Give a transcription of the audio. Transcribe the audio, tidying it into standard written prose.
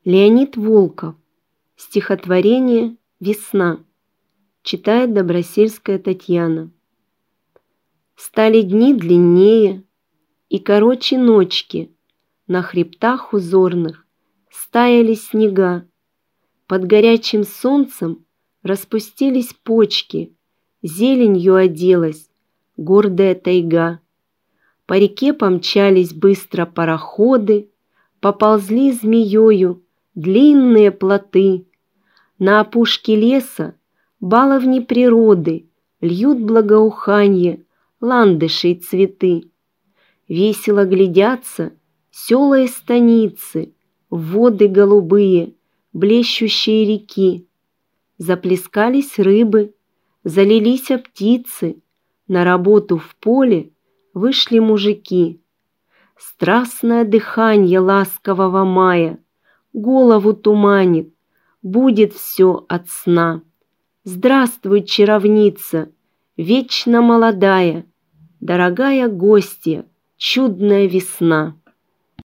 Леонид Волков. Стихотворение «Весна». Читает Добросельская Татьяна. Стали дни длиннее и короче ночки, на хребтах узорных стаяли снега, под горячим солнцем распустились почки, зеленью оделась гордая тайга. По реке помчались быстро пароходы, поползли змеёю длинные плоты. На опушке леса баловни природы льют благоуханье ландышей цветы. Весело глядятся села и станицы, в воды голубые блещущие реки. Заплескались рыбы, залились птицы, на работу в поле вышли мужики. Страстное дыханье ласкового мая голову туманит, будет все от сна. Здравствуй, чаровница, вечно молодая, дорогая гостья, чудная весна.